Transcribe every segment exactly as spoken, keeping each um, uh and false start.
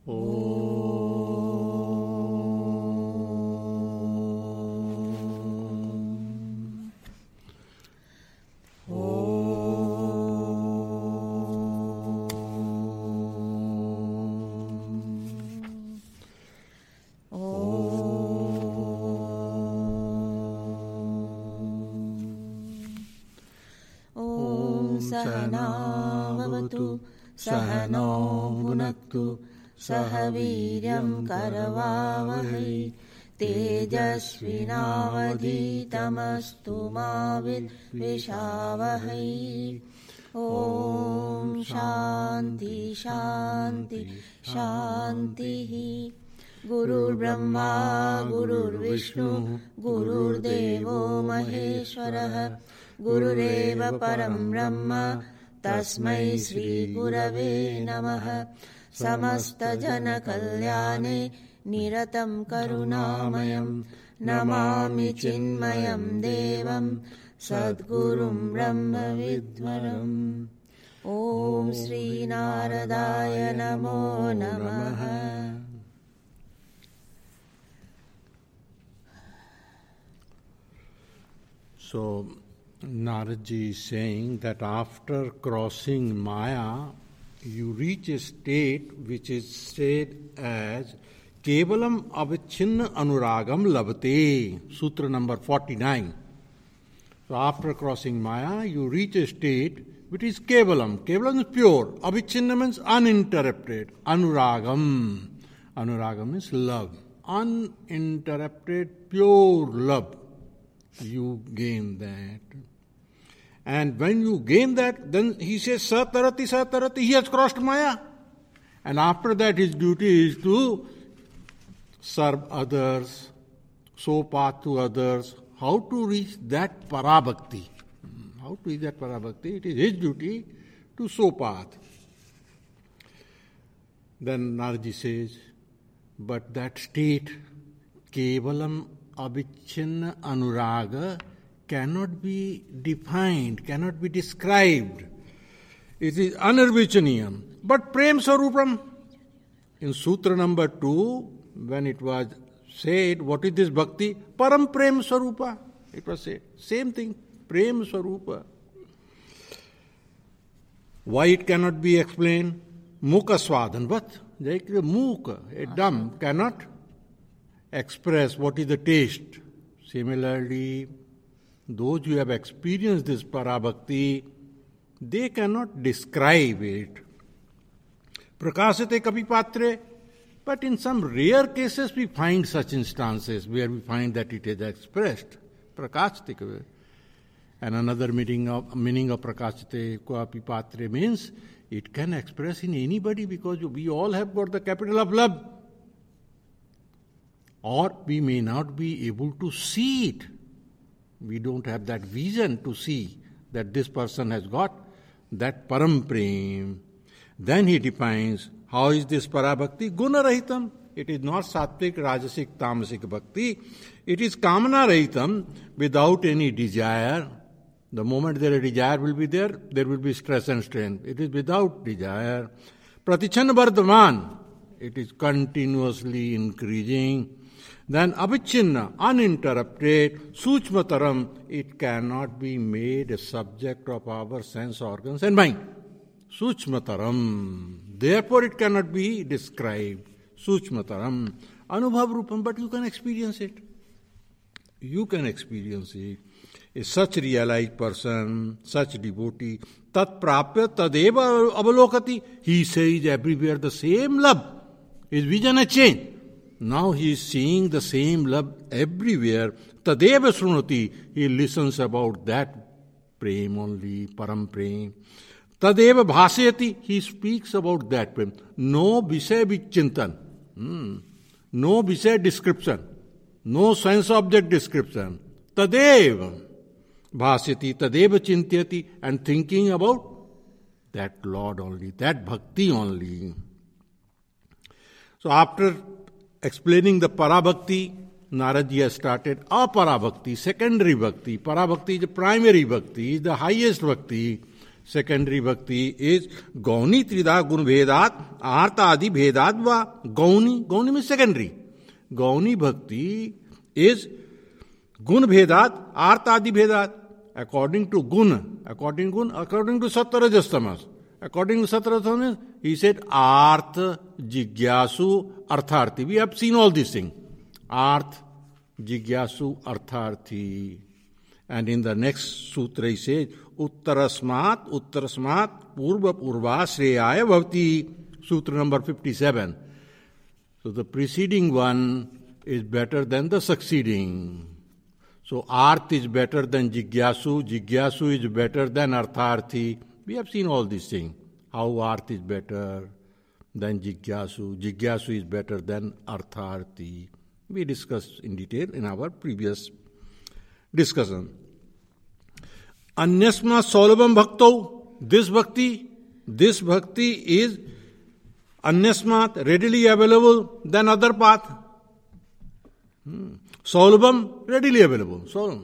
सहनावतु सहनौ भुनक्तु सह वीर्यं करवावहै तेजस्विनावधीतमस्तु मा विद्विषावहै। ॐ शान्ति शान्ति शान्तिः। गुरुर्ब्रह्मा गुरुर्विष्णु गुरुर्देवो महेश्वरः गुरुरेव परं ब्रह्म तस्मै श्रीगुरवे नमः। समस्तजनकल्याणे निरतं करुणामयं नमामि चिन्मयं देवं सद्गुरुं ब्रह्मविद्वरम्। ॐ श्रीनारदाय नमो नमः। So, Naradji is saying that after crossing Maya, you reach a state which is said as Kevalam Avichinna Anuragam Labate, Sutra number forty-nine. So, after crossing Maya, you reach a state which is Kevalam. Kevalam is pure. Avichinna means uninterrupted. Anuragam. Anuragam means love. Uninterrupted, pure love. You gain that. And when you gain that, then he says, Satarati, Satarati, he has crossed Maya. And after that, his duty is to serve others, show path to others, how to reach that parabhakti. How to reach that parabhakti? It is his duty to show path. Then Naradji says, but that state, Kevalam Avichinna Anuraga, cannot be defined, cannot be described. It is anarvichaniyam. But Prem Sarupam, in Sutra number two, when it was said, what is this bhakti? Param Prem Sarupa. It was said. Same thing, Prem Sarupa. Why it cannot be explained? Mukha swadhan. What? Mukha, a dumb, cannot express what is the taste. Similarly, those who have experienced this parabhakti, they cannot describe it. Prakasate kapi patre. But in some rare cases we find such instances where we find that it is expressed. Prakasate. And another meaning of, meaning of prakasate kapi patre means it can express in anybody because we all have got the capital of love. Or we may not be able to see it. We don't have that vision to see that this person has got that param prem. Then he defines, how is this parabhakti? Guna rahitam. It is not sattvic, rajasic, tamasic bhakti. It is kamana rahitam, without any desire. The moment there a desire will be there, there will be stress and strain. It is without desire. Pratichanna vardhaman. It is continuously increasing. Then avichinna, uninterrupted, suchmataram, it cannot be made a subject of our sense organs and mind. Suchmataram. Therefore it cannot be described. Suchmataram. Anubhav rupam, but you can experience it. You can experience it. A such realized person, such devotee, tat prapya tadeva avalokati. He says everywhere the same love. His vision has changed. Now he is seeing the same love everywhere. Tadeva srunati. He listens about that prem only, param prem. Tadeva bhasayati. He speaks about that prem. No visay vichintan. Hmm. No visay description. No sense object description. Tadeva bhasayati. Tadeva chintyati. And thinking about that Lord only, that bhakti only. So after explaining the parabhakti, Naradji has started aparabhakti, secondary bhakti. Parabhakti is the primary bhakti, is the highest bhakti. Secondary bhakti is gauni trida gun bhedat artha adi bhedat va. Gauni, gauni means secondary. Gauni bhakti is gun bhedat artha adi bhedat. According to gun, according to gun, according to sattva rajas tamas. According to sattva rajas tamas, he said artha jigyasu artharthi. We have seen all these things. Arth, jigyasu, artharthi. And in the next sutra he says, uttarasmat, uttarasmat, purva purva shreyaya bhavati. Sutra number fifty-seven. So the preceding one is better than the succeeding. So arth is better than jigyasu, jigyasu is better than artharthi. We have seen all these things. How arth is better than jigyasu, jigyasu is better than artharthi. We discussed in detail in our previous discussion. Anyasma solabam bhakto. This bhakti, this bhakti is anyasmat, readily available than other path. Hmm. Solabam, readily available. So,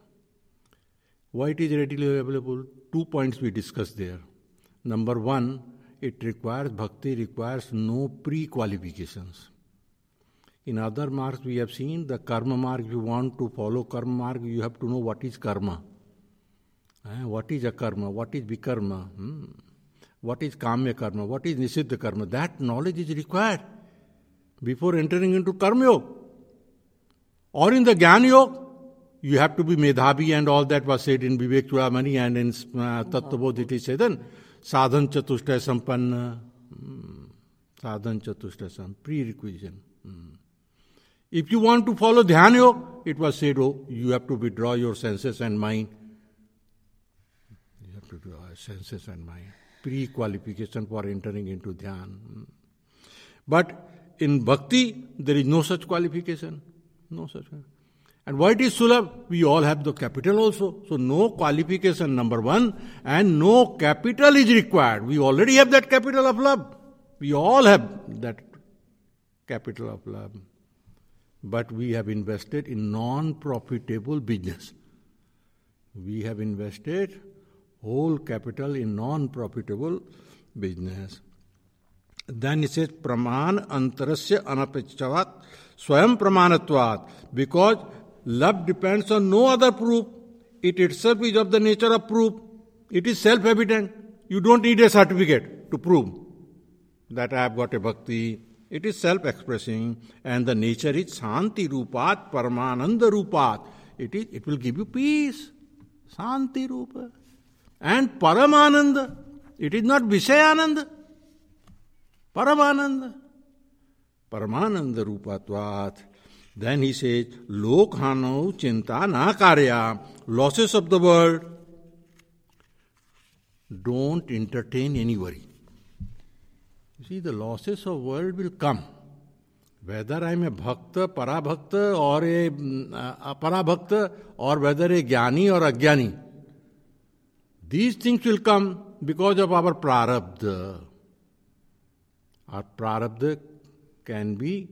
why it is readily available? Two points we discussed there. Number one, it requires, bhakti requires no pre-qualifications. In other marks we have seen, the karma mark, if you want to follow karma mark, you have to know what is karma. Eh? What is akarma? What is vikarma? Hmm? What is kamya karma? What is nisiddha karma? That knowledge is required before entering into karma yoga. Or in the Jnana Yoga, you have to be medhavi, and all that was said in Vivek Chudamani and in uh, Tattvabodh it is said, sadhan chatushtaya sampanna. Hmm. Sadhan chatushtaya sampanna. Prerequisite. Hmm. If you want to follow Dhyana Yoga, it was said, oh, you have to withdraw your senses and mind. You have to withdraw your senses and mind. Pre-qualification for entering into Dhyan. But in Bhakti, there is no such qualification. No such. And why it is Sulabh? We all have the capital also. So no qualification, number one, and no capital is required. We already have that capital of love. We all have that capital of love. But we have invested in non-profitable business. We have invested whole capital in non-profitable business. Then it says, praman antarasya anapechavat swayam pramanatvat. Because love depends on no other proof. It itself is of the nature of proof. It is self-evident. You don't need a certificate to prove that I have got a bhakti. It is self-expressing, and the nature is Santi Rupat, Paramananda Rupat. It is, it will give you peace. Santi Rupa. And Paramananda. It is not Vishayananda. Paramananda. Paramananda Rupatvat. Then he says, Lokhano Chinta Na Karya. Losses of the world. Don't entertain any worry. You see, the losses of world will come. Whether I am a bhakta, parabhakta, or a uh, parabhakta, or whether a jnani or ajnani. These things will come because of our prarabdha. Our prarabdha can be,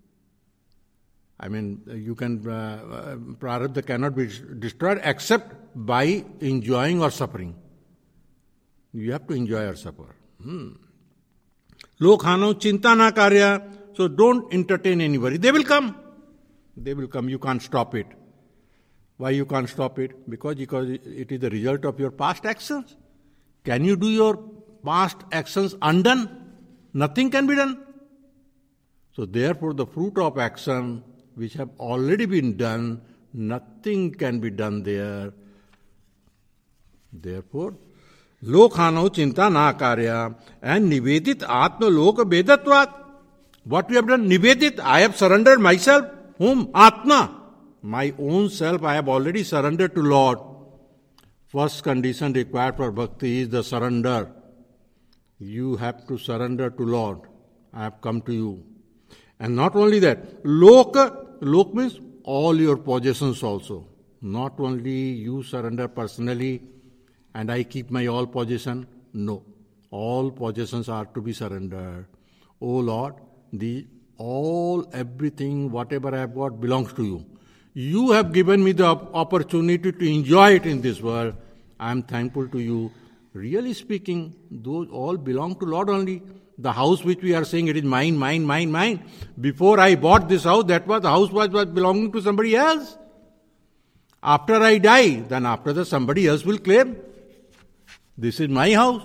I mean, you can, uh, prarabdha cannot be destroyed except by enjoying or suffering. You have to enjoy or suffer. Hmm. Lokhano chinta na karya. So don't entertain any worry. They will come. They will come. You can't stop it. Why you can't stop it? Because, because it is the result of your past actions. Can you do your past actions undone? Nothing can be done. So therefore the fruit of action which have already been done, nothing can be done there. Therefore, Lokhano chinta na karya, and nivedit atma loka vedatvat. What we have done? Nivedit, I have surrendered myself. Whom? Atma. My own self I have already surrendered to Lord. First condition required for bhakti is the surrender. You have to surrender to Lord. I have come to you. And not only that, loka, lok means all your possessions also. Not only you surrender personally and I keep my all possession. No. All possessions are to be surrendered. O Lord, the all, everything, whatever I have got belongs to you. You have given me the opportunity to enjoy it in this world. I am thankful to you. Really speaking, those all belong to Lord only. The house which we are saying it is mine, mine, mine, mine. Before I bought this house, that was the house was, was belonging to somebody else. After I die, then after that somebody else will claim, this is my house.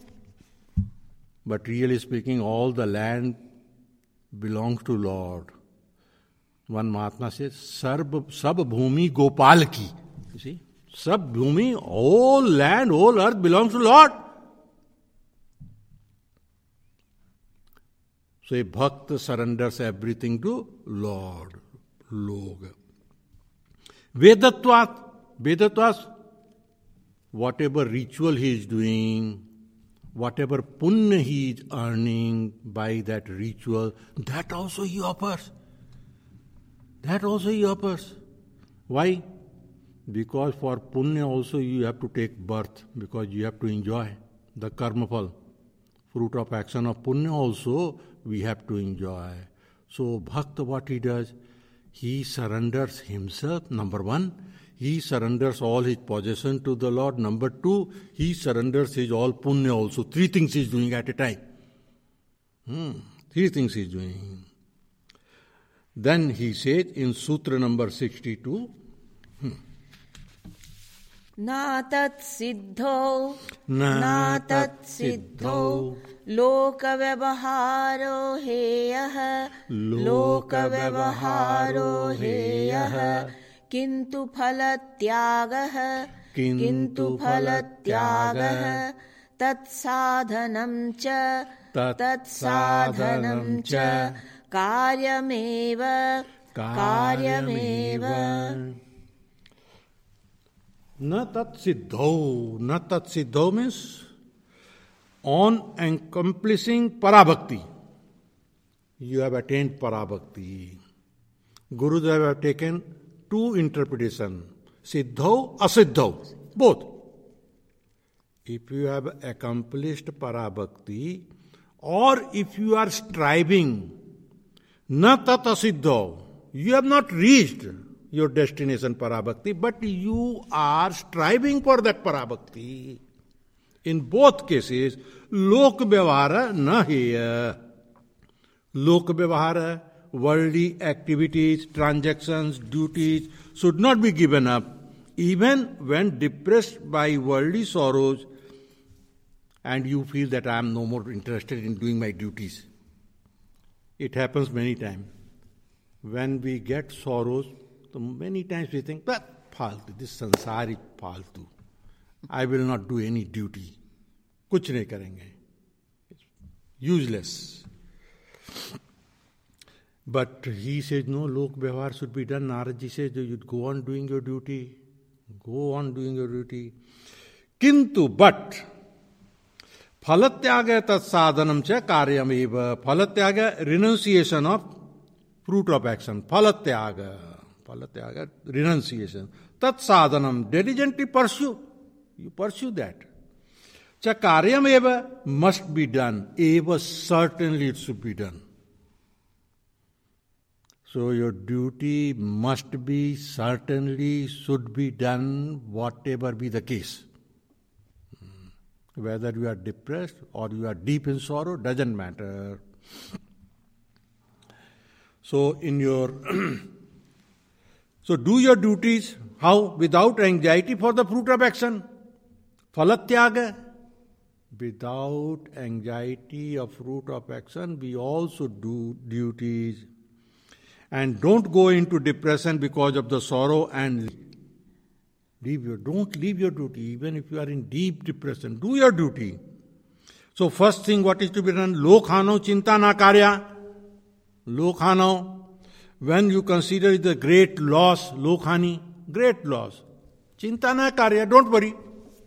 But really speaking, all the land belongs to Lord. One Mahatma says, Sarb, Sab Bhumi Gopal ki. You see? Sab Bhumi, all land, all earth belongs to Lord. So a bhakt surrenders everything to Lord. Log. Vedatvat. Vedatvat. Whatever ritual he is doing, whatever punya he is earning by that ritual, that also he offers. That also he offers. Why? Because for punya also you have to take birth, because you have to enjoy the karma phala. Fruit of action of punya also we have to enjoy. So bhakta, what he does, he surrenders himself, number one. He surrenders all his possession to the Lord. Number two, he surrenders his all punya also. Three things he is doing at a time. Hmm. Three things he is doing. Then he says in Sutra number sixty-two, hmm. Na tat siddho, na tat siddho, loka vyavaharo heyah, loka vyavaharo heyah, kintu phalatyagah, kintu phalatyagah, tat sadhanam cha, tat sadhanam cha, karyameva, karyameva. Na tat siddho. Na tat siddho means on accomplishing parabhakti. You have attained parabhakti. Gurudev have taken two interpretations. Siddho, asiddho. Both. If you have accomplished parabhakti or if you are striving, na tat asiddho. You have not reached your destination parabhakti, but you are striving for that parabhakti. In both cases, lok vyavahara na heya. Lok vyavahara, worldly activities, transactions, duties should not be given up, even when depressed by worldly sorrows and you feel that I am no more interested in doing my duties. It happens many times. When we get sorrows, so many times we think, but faltu, this sansar is faltu. I will not do any duty. Kuch nahi karenge. Useless. But he says, no, lok vyavahar should be done. Naradji says, you go on doing your duty. Go on doing your duty. Kintu, but, phalatyaga tat sadhanam cha karyameva. Phalatyaga, renunciation of fruit of action. Phalatyaga. Phalatyaga, renunciation. Tat sadhanam, diligently pursue. You pursue that. Cha karyam eva, must be done. Eva, certainly it should be done. So your duty must be, certainly should be done, whatever be the case. Whether you are depressed or you are deep in sorrow, doesn't matter. So in your So do your duties. How? Without anxiety for the fruit of action. Phalatyaga. Without anxiety of fruit of action, we all should do duties. And don't go into depression because of the sorrow and leave your, don't leave your duty. Even if you are in deep depression, do your duty. So first thing what is to be done? Lokhano chinta na karya. Lokhano. When you consider it a great loss, lokhani, great loss. Chinta na karya, don't worry.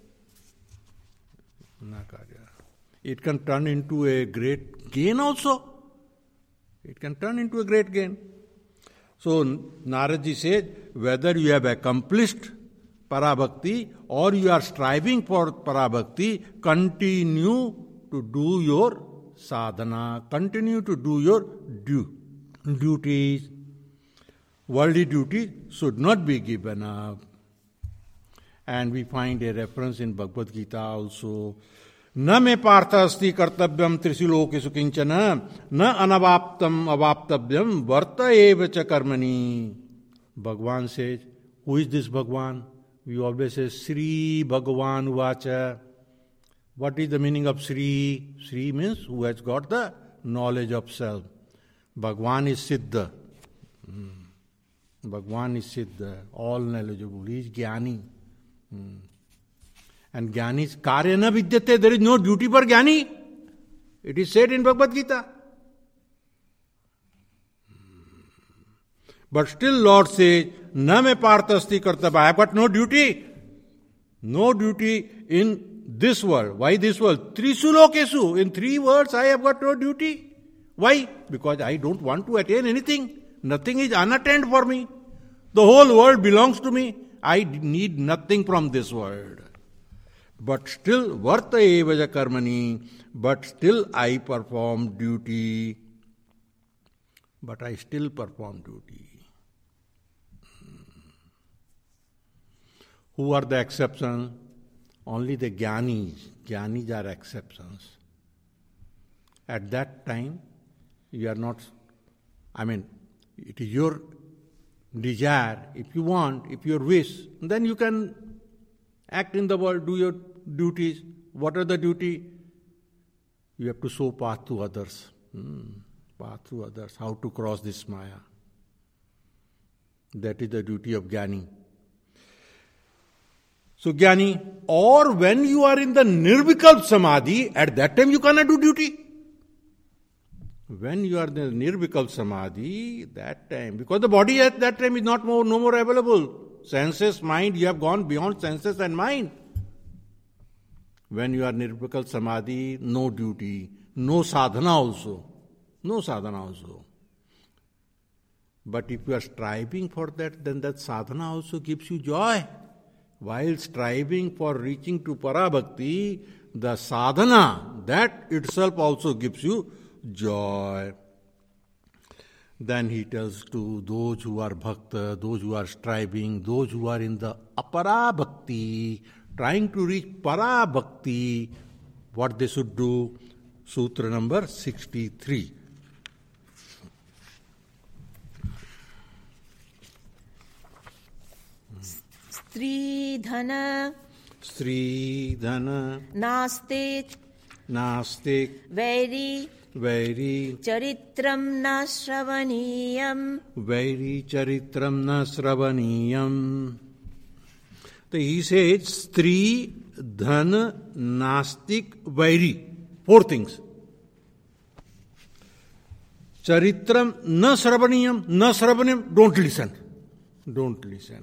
Na karya. It can turn into a great gain also. It can turn into a great gain. So Naradji said, whether you have accomplished parabhakti or you are striving for parabhakti, continue to do your sadhana, continue to do your du- duties. Worldly duty should not be given up. And we find a reference in Bhagavad Gita also. न मे पार्थ अस्ति कर्तव्यम त्रिषु लोकेषु किंचन न अनवाप्तम अवाप्तव्यम वर्त एव च कर्मणि. Bhagwan says, who is this Bhagwan? We always say Sri Bhagavan Uvacha. What is the meaning of Sri? Sri means who has got the knowledge of self. Bhagwan is Siddha. Hmm. Bhagwan is Siddha, all knowledgeable. He is Jnani. Hmm. And Jnani is Karya na vidyate. There is no duty for Jnani. It is said in Bhagavad Gita. But still Lord says, Na me parthasti kartava. I have got no duty. No duty in this world. Why this world? Trisu lokesu. In three words I have got no duty. Why? Because I don't want to attain anything. Nothing is unattained for me. The whole world belongs to me. I need nothing from this world. But still, varta evaja karmani, but still I perform duty. But I still perform duty. Who are the exceptions? Only the Jnanis. Jnanis are exceptions. At that time, you are not, I mean, it is your desire. If you want, if you wish, then you can act in the world, do your duties. What are the duty? You have to show path to others. Hmm. Path to others. How to cross this Maya. That is the duty of Jnani. So Jnani, or when you are in the Nirvikalp Samadhi, at that time you cannot do duty. When you are in the Nirvikalp Samadhi, that time, because the body at that time is not more, no more available. Senses, mind, you have gone beyond senses and mind. When you are Nirvikalp Samadhi, no duty, no sadhana also. No sadhana also. But if you are striving for that, then that sadhana also gives you joy. While striving for reaching to Parabhakti, the sadhana, that itself also gives you joy. Then he tells to those who are bhakta, those who are striving, those who are in the aparabhakti, trying to reach parabhakti, what they should do. Sutra number sixty-three. Stridhana Stridhana Nastik Nastik Vairi Vairi Charitram na Shravaniyam Vairi Charitram na Shravaniyam. So he says Stri, Dhan, Nastik, Vairi. Four things. Charitram na Shravaniyam. Na Shravaniyam. Don't listen. Don't listen.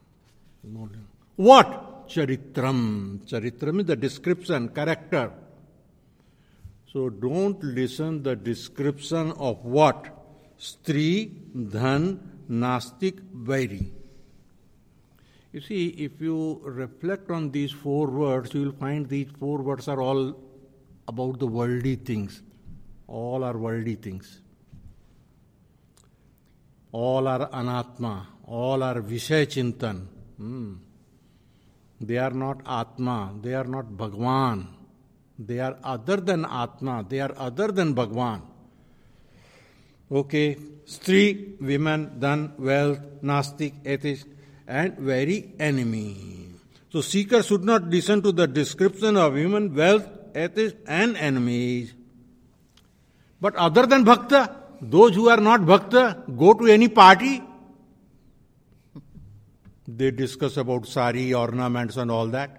What? Charitram. Charitram is the description, character. So don't listen the description of what? Stri, Dhan, Nastik, Vairi. You see, if you reflect on these four words, you will find these four words are all about the worldly things. All are worldly things. All are anatma. All are Vishaya Chintan. Hmm. They are not Atma, they are not Bhagwan. They are other than Atma, they are other than Bhagwan. Okay, Stri, women, Dhan, wealth, Nastik, atheist, and very enemy. So seeker should not listen to the description of women, wealth, atheist, and enemies. But other than Bhakta, those who are not Bhakta, go to any party. They discuss about sari, ornaments and all that.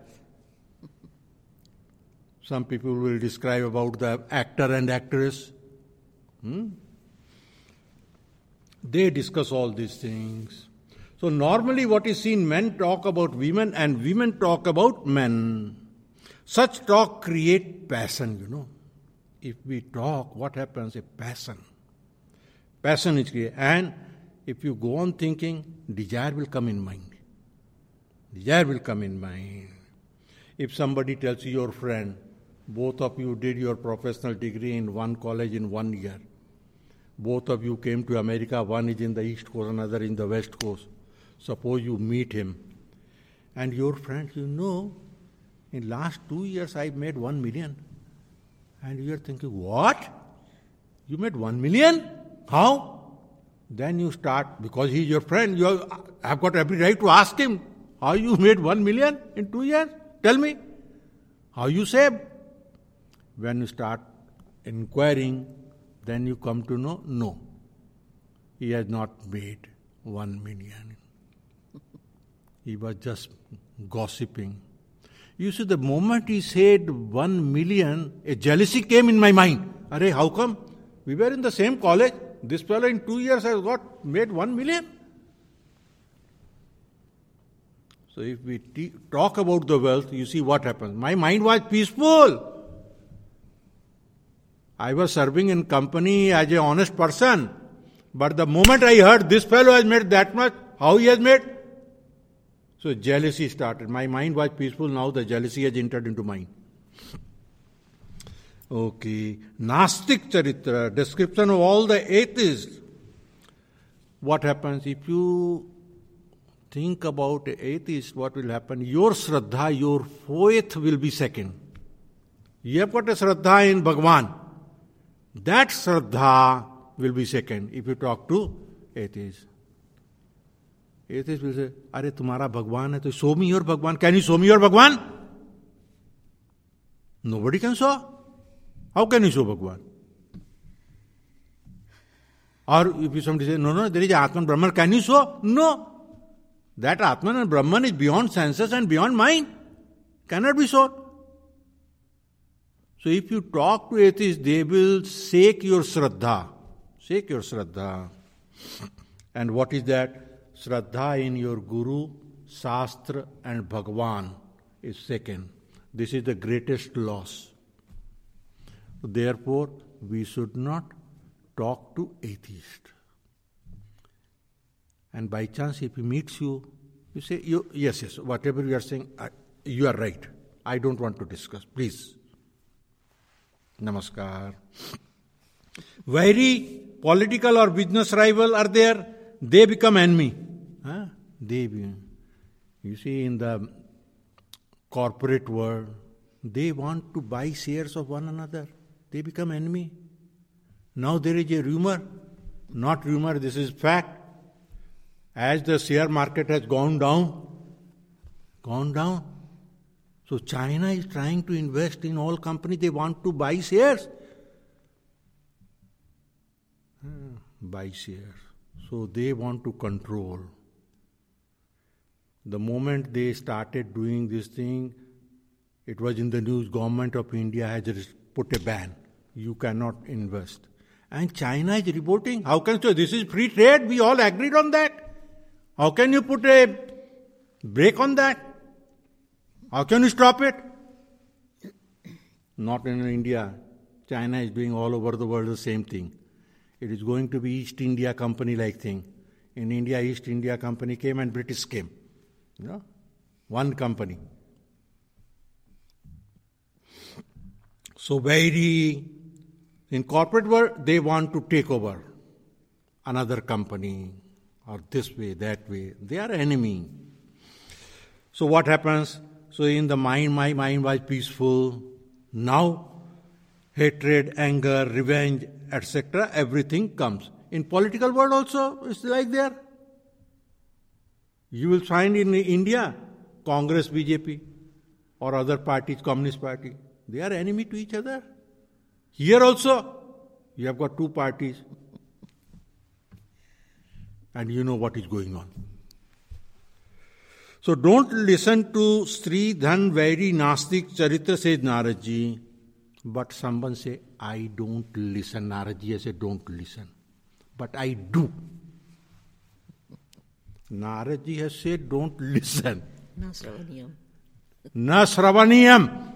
Some people will describe about the actor and actress. Hmm? They discuss all these things. So normally what is seen, men talk about women and women talk about men. Such talk create passion, you know. If we talk, what happens? A passion. Passion is created. And if you go on thinking, desire will come in mind. Desire will come in mind. If somebody tells you, your friend, both of you did your professional degree in one college in one year. Both of you came to America, one is in the East Coast, another in the West Coast. Suppose you meet him And your friends, you know, in last two years I made one million. And you are thinking, what? You made one million? How? Then you start, because he is your friend, you have got every right to ask him, how you made one million in two years? Tell me. How you saved? When you start inquiring, then you come to know, no, he has not made one million. He was just gossiping. You see, the moment he said one million, a jealousy came in my mind. Arey, how come? We were in the same college. This fellow in two years has got made one million. So if we t- talk about the wealth, you see what happens. My mind was peaceful. I was serving in company as an honest person. But the moment I heard this fellow has made that much, how he has made? So jealousy started. My mind was peaceful, now the jealousy has entered into mine. Okay. Nastik Charitra, description of all the atheists. What happens if you think about an atheist, what will happen? Your Shraddha, your faith will be second. You have got a Shraddha in Bhagwan. That Shraddha will be second if you talk to atheists. Atheists will say, Are, tumhara Bhagwan hai, to show me your Bhagwan. Can you show me your Bhagwan? Nobody can show. How can you show Bhagwan? Or if somebody says, no, no, there is Atman Brahman, can you show? No. That Atman and Brahman is beyond senses and beyond mind. Cannot be shown. So if you talk to atheists, they will shake your Shraddha. Shake your Shraddha. And what is that? Shraddha in your Guru, Shastra and Bhagwan is second. This is the greatest loss. Therefore, we should not talk to atheists. And by chance, if he meets you, you say, you, yes, yes, whatever you are saying, I, you are right. I don't want to discuss. Please. Namaskar. Very political or business rival are there, they become enemy. Huh? They be, you see, in the corporate world, they want to buy shares of one another. They become enemy. Now there is a rumor, not rumor, this is fact. As the share market has gone down, gone down, so China is trying to invest in all companies, they want to buy shares. Hmm, buy shares. So they want to control. The moment they started doing this thing, it was in the news, government of India has put a ban. You cannot invest. And China is reporting. How can you? This is free trade. We all agreed on that. How can you put a break on that? How can you stop it? Not in India. China is doing all over the world the same thing. It is going to be East India Company like thing. In India, East India Company came and British came. You know, one company. So very, in corporate world, they want to take over another company or this way, that way. They are enemy. So what happens? So in the mind, my mind was peaceful. Now, hatred, anger, revenge, et cetera, everything comes. In political world also, it's like there. You will find in India, Congress, B J P, or other parties, Communist Party, they are enemy to each other. Here also, you have got two parties. And you know what is going on. So don't listen to Sri Dhan Vairi Nastik Charitra, says Naradji. But someone say, I don't listen. Naradji has said, don't listen. But I do. Naradji has said, don't listen. Na Sravaniyam. Na Sravaniyam.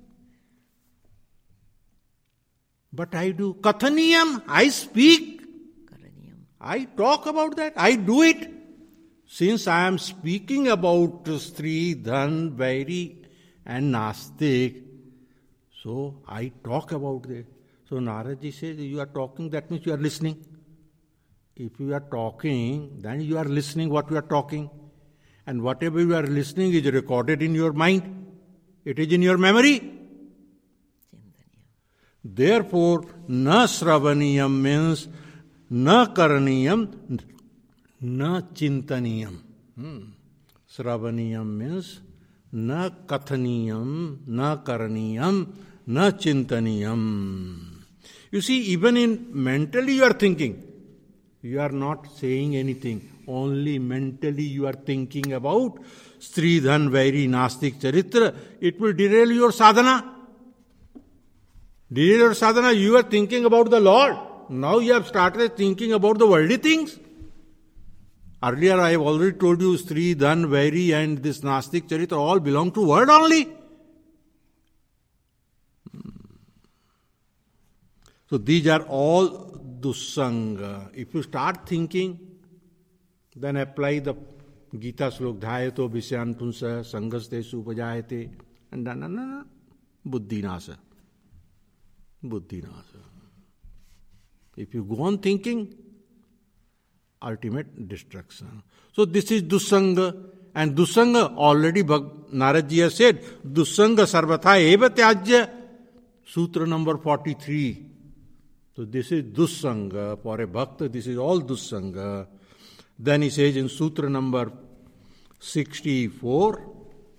But I do. Kathaniyam, I speak. Karaniyam. I talk about that. I do it. Since I am speaking about Sri, Dhan, Vairi and Nastik, so I talk about it. So Naradji says, you are talking, that means you are listening. If you are talking, then you are listening what you are talking. And whatever you are listening is recorded in your mind. It is in your memory. Therefore, na sravaniyam means na karaniyam, na chintaniyam. Hmm. Sravaniyam means na kathaniyam, na karaniyam, na chintaniyam. You see, even in mentally you are thinking. You are not saying anything. Only mentally you are thinking about Sridhan Vairi Nastik Charitra. It will derail your sadhana. Derail your sadhana. You are thinking about the Lord. Now you have started thinking about the worldly things. Earlier I have already told you Sridhan Vairi and this Nastik Charitra all belong to world only. So these are all dussanga. If you start thinking, then apply the Gita slok, dhayato visyan punsa sangaste supajayate, and then, no, no, no, buddhi nasa. Buddhi nasa. If you go on thinking, ultimate destruction. So this is dussanga, and dussanga already Naradji has said, dussanga sarvatha eva tyajya, sutra number forty-three. So this is dussanga. For a bhakta, this is all dussanga. Then he says in sutra number sixty-four,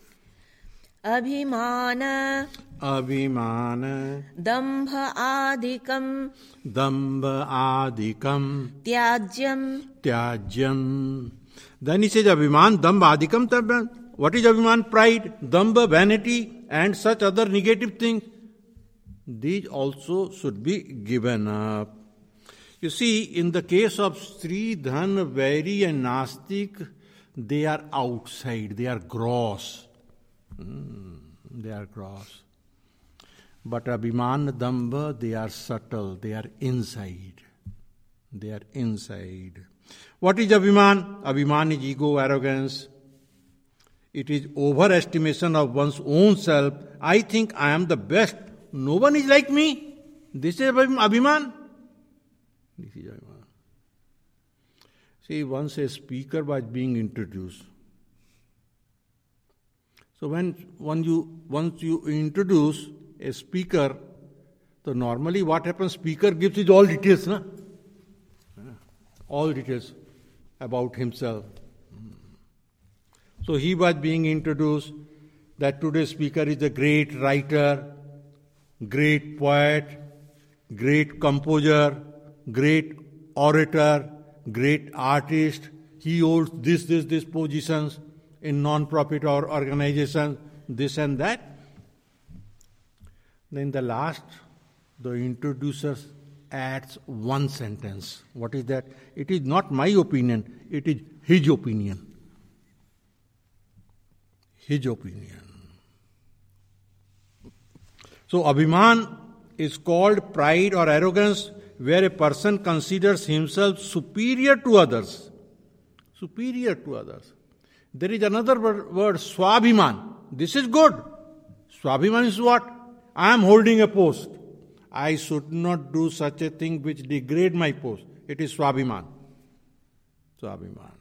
Abhimana Abhimana Dambha Adikam Dambha Adikam Tyajyam Tyajyam. Then he says Abhiman Dambha Adikam. What is Abhiman? Pride, Dambha, vanity, and such other negative things. These also should be given up. You see, in the case of Sridhan, Vairi and Nastik, they are outside, they are gross. Mm, they are gross. But Abhiman, Dambha, they are subtle, they are inside. They are inside. What is Abhiman? Abhiman is ego, arrogance. It is overestimation of one's own self. I think I am the best. No one is like me. This is Abhiman. This is Abhiman. See, once a speaker was being introduced. So when, when you, once you introduce a speaker, so normally what happens, speaker gives his all details, na? All details about himself. So he was being introduced that today's speaker is a great writer, great poet, great composer, great orator, great artist. He holds this, this, this positions in non-profit or organizations, this and that. Then the last, the introducer adds one sentence. What is that? It is not my opinion, it is his opinion. His opinion. So Abhiman is called pride or arrogance where a person considers himself superior to others. Superior to others. There is another word, word Swabhiman. This is good. Swabhiman is what? I am holding a post. I should not do such a thing which degrade my post. It is Swabhiman. Swabhiman.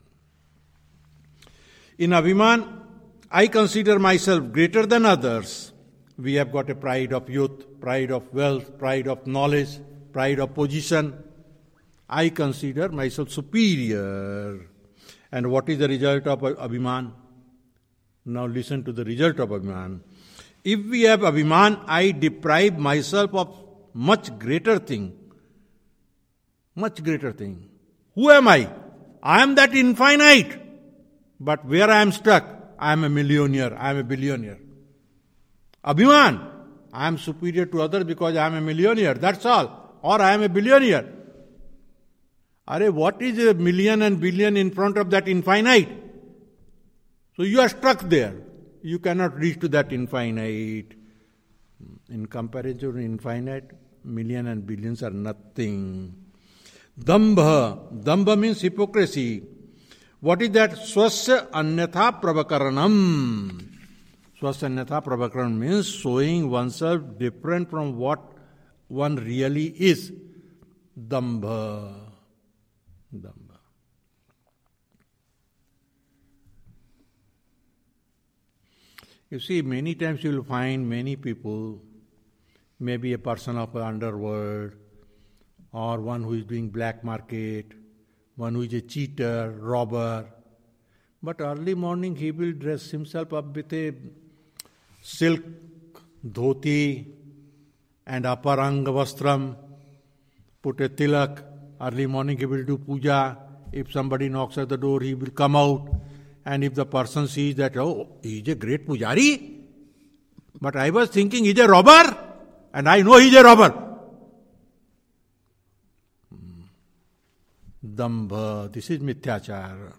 In Abhiman, I consider myself greater than others. We have got a pride of youth, pride of wealth, pride of knowledge, pride of position. I consider myself superior. And what is the result of Abhiman? Now listen to the result of Abhiman. If we have Abhiman, I deprive myself of much greater thing. Much greater thing. Who am I? I am that infinite. But where I am stuck, I am a millionaire, I am a billionaire. Abhiman, I am superior to others because I am a millionaire, that's all. Or I am a billionaire. Are, what is a million and billion in front of that infinite? So you are stuck there. You cannot reach to that infinite. In comparison to infinite, million and billions are nothing. Dambha. Dambha means hypocrisy. What is that? Swasya anyatha pravakaranam. Swasya anyatha pravakaranam means showing oneself different from what one really is. Dambha. Dambha. You see, many times you will find many people, maybe a person of the underworld, or one who is doing black market, one who is a cheater, robber. But early morning he will dress himself up with a silk dhoti and aparanga vastram, put a tilak. Early morning he will do puja. If somebody knocks at the door, he will come out. And if the person sees that, oh, he is a great pujari, but I was thinking he is a robber, and I know he is a robber. Dambha, this is mithyachar.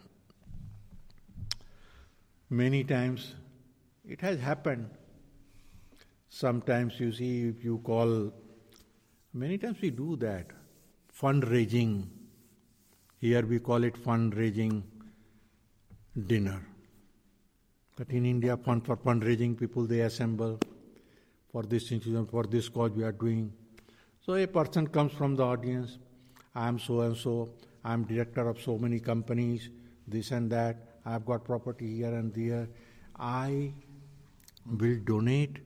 Many times it has happened. Sometimes you see, if you call, many times we do that. Fundraising. Here we call it fundraising dinner. But in India, fund for fundraising, people they assemble for this institution, for this cause we are doing. So a person comes from the audience. I am so and so. I am director of so many companies. This and that. I have got property here and there. I will donate,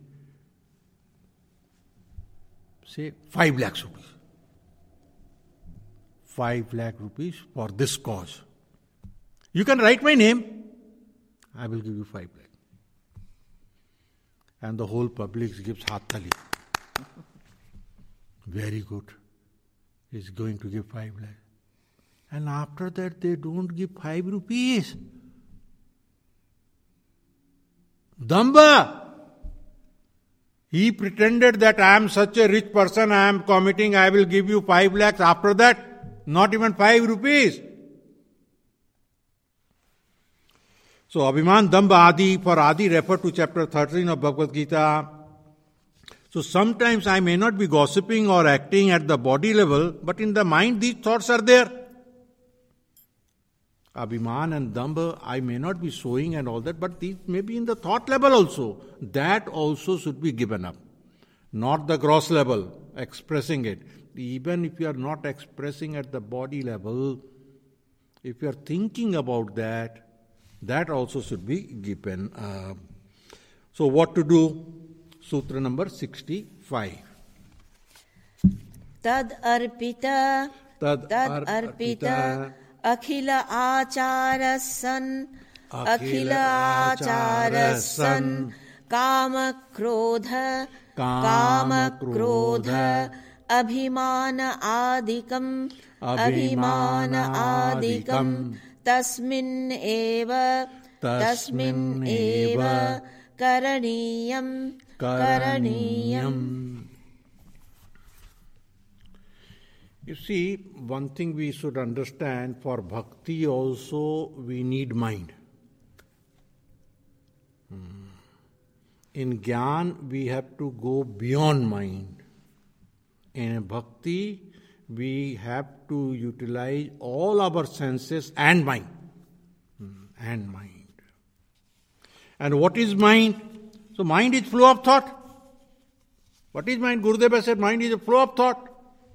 say, five lakhs rupees. Five lakh rupees for this cause. You can write my name. I will give you five lakh. And the whole public gives haath thali. Very good. He's going to give five lakh. And after that they don't give five rupees. Dambha. He pretended that I am such a rich person, I am committing, I will give you five lakhs. After that, not even five rupees. So, Abhiman, Dambha, Adi, for Adi refer to chapter thirteen of Bhagavad Gita. So, sometimes I may not be gossiping or acting at the body level, but in the mind these thoughts are there. Abhiman and Dambha, I may not be showing and all that, but these may be in the thought level also. That also should be given up. Not the gross level, expressing it. Even if you are not expressing at the body level, if you are thinking about that, that also should be given up. So what to do? Sutra number sixty-five. Tad arpita, Tad arpita. Akhila acharasan, Akhila acharasan, Kama krodha, Kama krodha, Abhimana adikam, Abhimana adikam, Tasmin eva, Tasmin eva, Karaniyam, Karaniyam. You see, one thing we should understand, for bhakti also we need mind. In Gyan we have to go beyond mind. In bhakti we have to utilize all our senses and mind. And mind. And what is mind? So mind is flow of thought. What is mind? Gurudeva said mind is a flow of thought.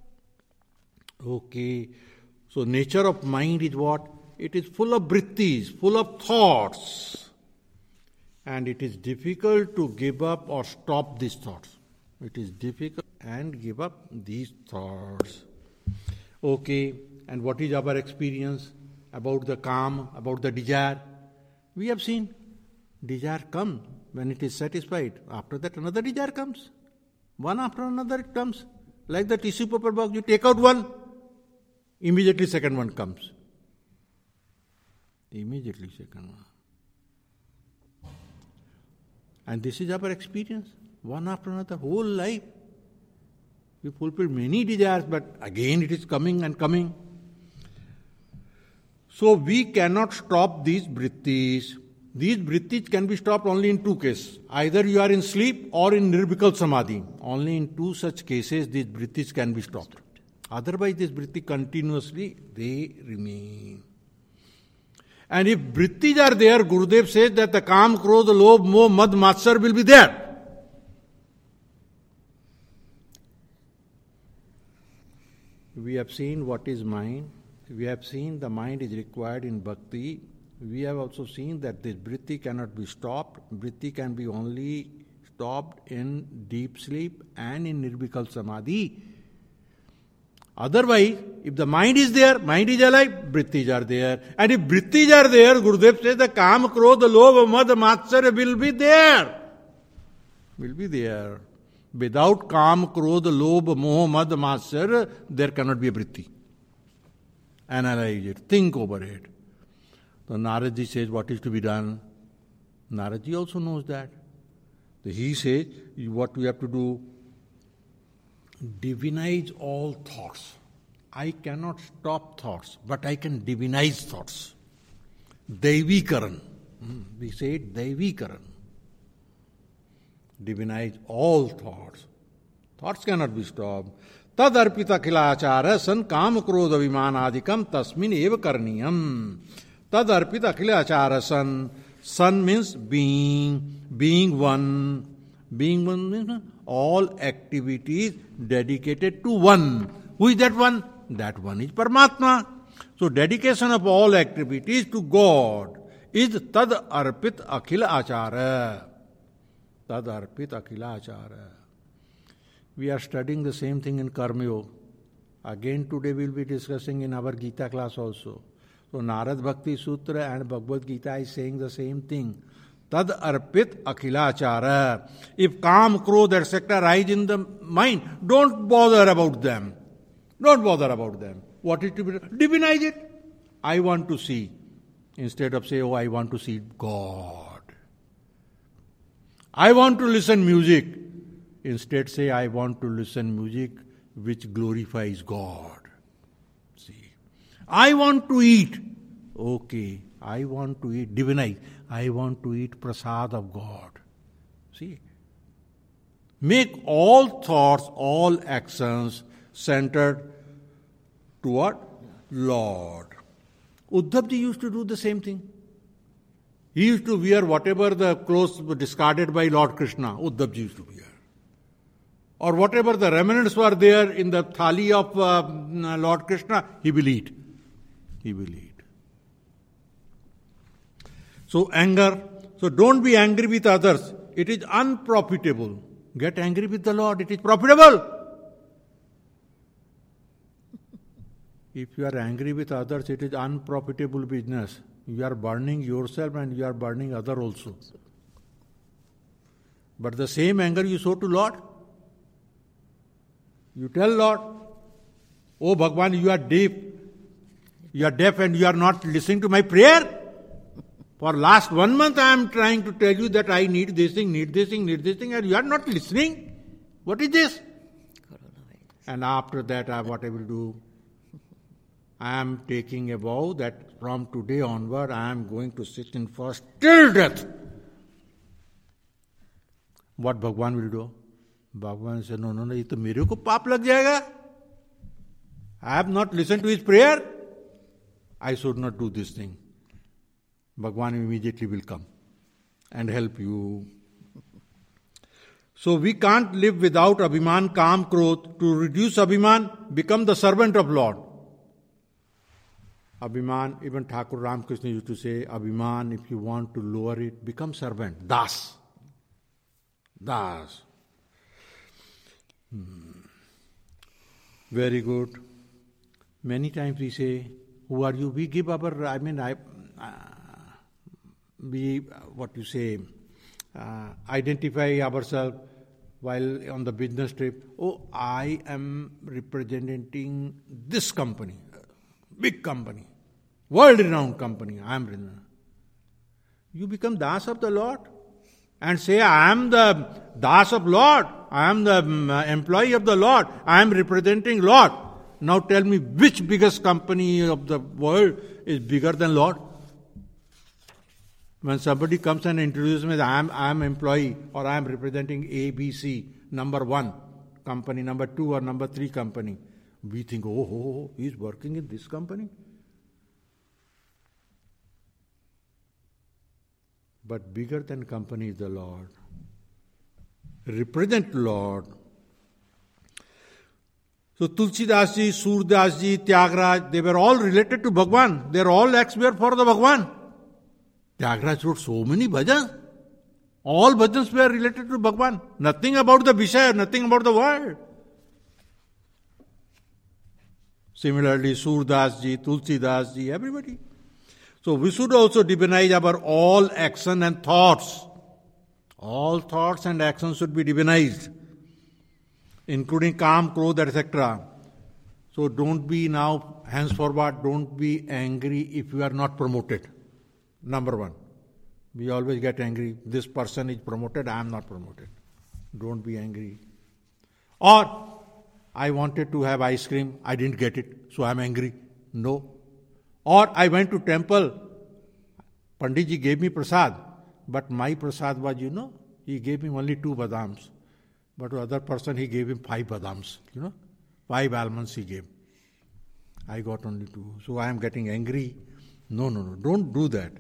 Okay, so nature of mind is what? It is full of vrittis, full of thoughts. And it is difficult to give up or stop these thoughts. It is difficult and give up these thoughts. Okay, and what is our experience about the calm, about the desire? We have seen desire come when it is satisfied. After that another desire comes. One after another it comes. Like the tissue paper box, you take out one, immediately second one comes. Immediately second one. And this is our experience. One after another, whole life. We fulfill many desires, but again it is coming and coming. So we cannot stop these vrittis. These vrittis can be stopped only in two cases. Either you are in sleep or in nirvikal samadhi. Only in two such cases these vrittis can be stopped. Otherwise these vrittis continuously, they remain. And if vrittis are there, Gurudev says that the Kam, Krodh, Lobh, Moh, Mad, Matsar will be there. We have seen what is mind. We have seen the mind is required in bhakti we have also seen that this vritti cannot be stopped. Vritti can be only stopped in deep sleep and in nirvikal samadhi. Otherwise, if the mind is there, mind is alive, vrittis are there. And if vrittis are there, Gurudev says the kam, krodh, lobh, mad, matsarya will be there. Will be there. Without kam, krodh, lobh, moh, mad, matsarya, there cannot be a vritti. Analyze it, think over it. So Naradji says what is to be done. Naradji also knows that. So he says what we have to do. Divinize all thoughts. I cannot stop thoughts, but I can divinize thoughts. Daivikaran. We say it, Daivikaran. Divinize all thoughts. Thoughts cannot be stopped. Tad arpita khilachara san kam krodha vimanadikam tasmin eva karniyam. Tad arpita khilachara san. San means being, being one. Being one means all activities dedicated to one. Who is that one? That one is Paramatma. So dedication of all activities to God is tad arpit akhila achara. Tad arpit akhila achara. We are studying the same thing in Karma Yoga. Again today we will be discussing in our Gita class also. So Narad Bhakti Sutra and Bhagavad Gita is saying the same thing. Tad arpit akhilachara. If kam, krodh, et cetera rise in the mind, don't bother about them. Don't bother about them. What is to be done? Divinize it. I want to see. Instead of say, oh, I want to see God. I want to listen music. Instead say, I want to listen music which glorifies God. See. I want to eat. Okay. I want to eat. Divinize. I want to eat prasad of God. See? Make all thoughts, all actions centered toward Lord. Uddhavji used to do the same thing. He used to wear whatever the clothes were discarded by Lord Krishna, Uddhavji used to wear. Or whatever the remnants were there in the thali of uh, Lord Krishna, he will eat. He will eat. So anger. So don't be angry with others. It is unprofitable. Get angry with the Lord. It is profitable. If you are angry with others, it is unprofitable business. You are burning yourself and you are burning other also. But the same anger you show to Lord. You tell Lord, oh Bhagwan, you are deaf. You are deaf and you are not listening to my prayer. For last one month I am trying to tell you that I need this thing, need this thing, need this thing, and you are not listening. What is this? And after that, I, what I will do? I am taking a vow that from today onward I am going to sit in fast till death. What Bhagwan will do? Bhagwan said, no, no, no, ये तो मेरे को पाप लग जाएगा. I have not listened to his prayer. I should not do this thing. Bhagwan immediately will come and help you. So we can't live without Abhiman, Kam, Krodh. To reduce Abhiman, become the servant of Lord. Abhiman, even Thakur Ramakrishna used to say, Abhiman, if you want to lower it, become servant. Das. Das. Hmm. Very good. Many times we say, who are you? We give our, I mean, I... Uh, we, what you say, uh, identify ourselves while on the business trip. Oh, I am representing this company, big company, world-renowned company. I am. You become Das of the Lord and say, I am the Das of Lord. I am the um, employee of the Lord. I am representing Lord. Now tell me, which biggest company of the world is bigger than Lord? When somebody comes and introduces me, I am I am employee or I am representing A, B, C, number one company, number two or number three company, we think, oh, oh, oh, he is working in this company. But bigger than company is the Lord. Represent Lord. So Tulsidas ji, Surdas ji, Tyagraj, they were all related to Bhagwan. Their all acts were for the Bhagwan. Tyagaraja wrote so many bhajans. All bhajans were related to Bhagwan. Nothing about the Vishaya, nothing about the world. Similarly, Surdas ji, Tulsi Das ji, everybody. So we should also divinize our all action and thoughts. All thoughts and actions should be divinized, including calm, krodh, et cetera. So don't be now, henceforward, don't be angry if you are not promoted. Number one. We always get angry. This person is promoted, I am not promoted. Don't be angry. Or, I wanted to have ice cream, I didn't get it, so I am angry. No. Or, I went to temple, Panditji gave me prasad, but my prasad was, you know, he gave me only two badams. But the other person, he gave him five badams, you know. Five almonds he gave. I got only two. So I am getting angry. No, no, no. Don't do that.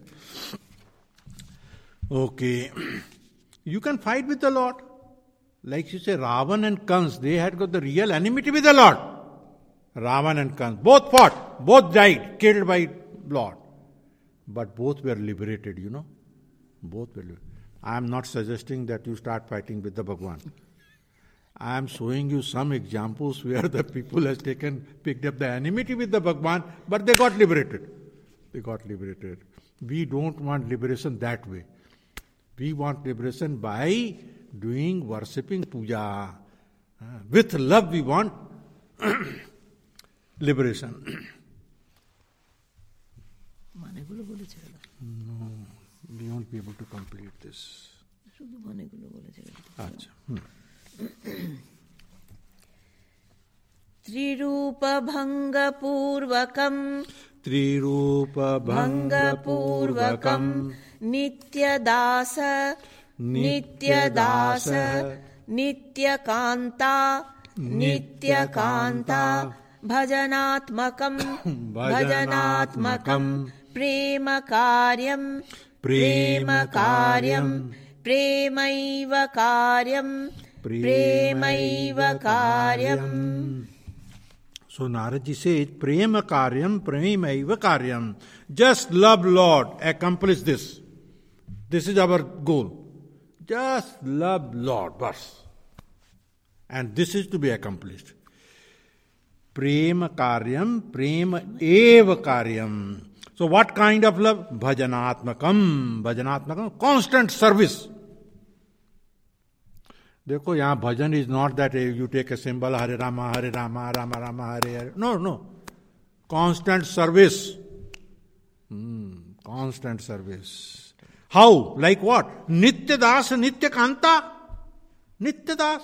Okay. You can fight with the Lord. Like you say, Ravan and Kans, they had got the real enmity with the Lord. Ravan and Kans. Both fought. Both died, killed by Lord. But both were liberated, you know. Both were liberated. I am not suggesting that you start fighting with the Bhagwan. I am showing you some examples where the people has taken, picked up the enmity with the Bhagwan, but they got liberated. They got liberated. We don't want liberation that way. We want liberation by doing worshipping puja. Uh, with love we want liberation. No, we won't be able to complete this. Achha. Hmm. त्रिरूपभङ्गपूर्वकम् त्रिरूपभङ्गपूर्वकम् नित्यदास नित्यदास नित्यकान्ता नित्यकान्ता भजनात्मकम् भजनात्मकम् प्रेमकार्यम् प्रेमकार्यम् प्रेमैव कार्यम् प्रेमैव कार्यम्. So Naradji says, Prema karyam, premaiva karyam. Just love Lord, accomplish this. This is our goal. Just love Lord, bas. And this is to be accomplished. Prema karyam, prema eva karyam. So what kind of love? Bhajanatmakam. Bhajanatmakam, constant service. देखो यहाँ bhajan is not that you take a symbol Hare Rama Hare Rama Rama Rama Hare Hare. No no. Constant service. Hmm, constant service. How? Like what? Nitya Das, Nitya Kanta. Nitya Das.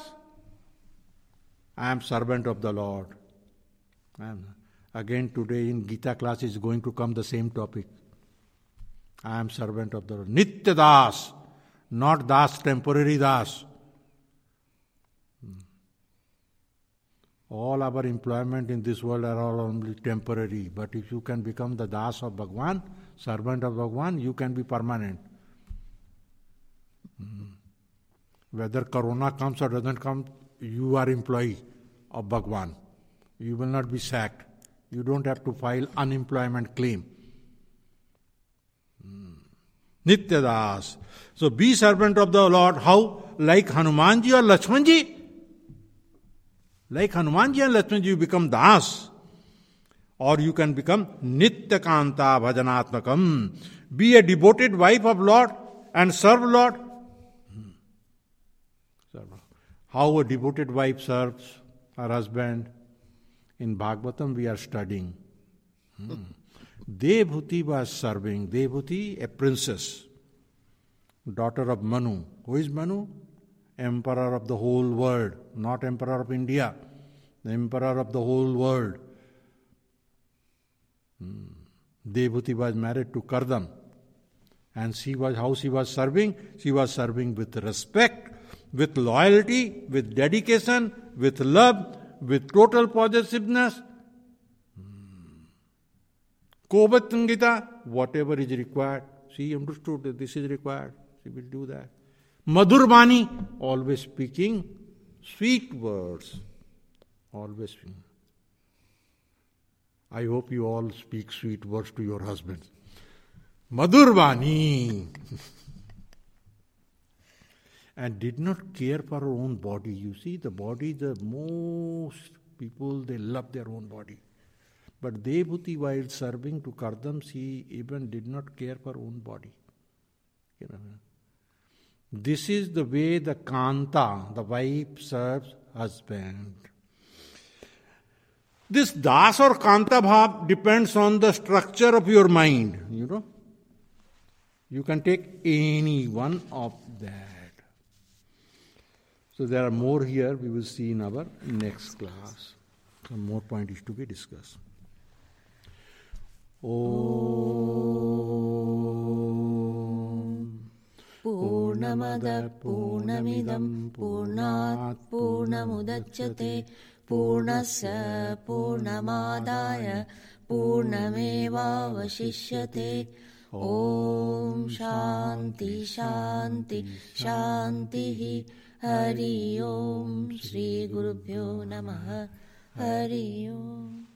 I am servant of the Lord. I am. Again today in Gita class is going to come the same topic. I am servant of the Lord. Nitya Das. Not Das, temporary Das. All our employment in this world are all only temporary. But if you can become the Das of Bhagwan, servant of Bhagwan, you can be permanent. Hmm. Whether Corona comes or doesn't come, you are employee of Bhagwan. You will not be sacked. You don't have to file unemployment claim. Hmm. Nitya Das. So be servant of the Lord. How? Like Hanumanji or Lakshmanji? Like Hanumanji and Lakshmanji, you become Das. Or you can become Nitya Kanta Bhajanatmakam. Be a devoted wife of Lord and serve Lord. How a devoted wife serves her husband. In Bhagavatam we are studying. Hmm. Devhuti was serving. Devhuti, a princess, daughter of Manu. Who is Manu? Emperor of the whole world, not emperor of India, the emperor of the whole world. Hmm. Devhuti was married to Kardam, and she was how she was serving. She was serving with respect, with loyalty, with dedication, with love, with total possessiveness. Hmm. Kovatangita, whatever is required, she understood that this is required. She will do that. Madhurbani, always speaking sweet words. Always speaking. I hope you all speak sweet words to your husbands. Madhurvani. And did not care for her own body. You see, the body, the most people, they love their own body. But Devhuti, while serving to Kardam, she even did not care for her own body. You know, this is the way the Kanta, the wife, serves husband. This Das or Kanta Bhav depends on the structure of your mind, you know. You can take any one of that. So there are more here, we will see in our next class. Some more point is to be discussed. Om Purnamada Purnamidam Purnat Purnamudachyate Purnasya Purnamadaya Purnameva Vashishyate. Om Shanti Shanti Shanti. Hari Om Shri Gurubhyo Namaha. Hari Om.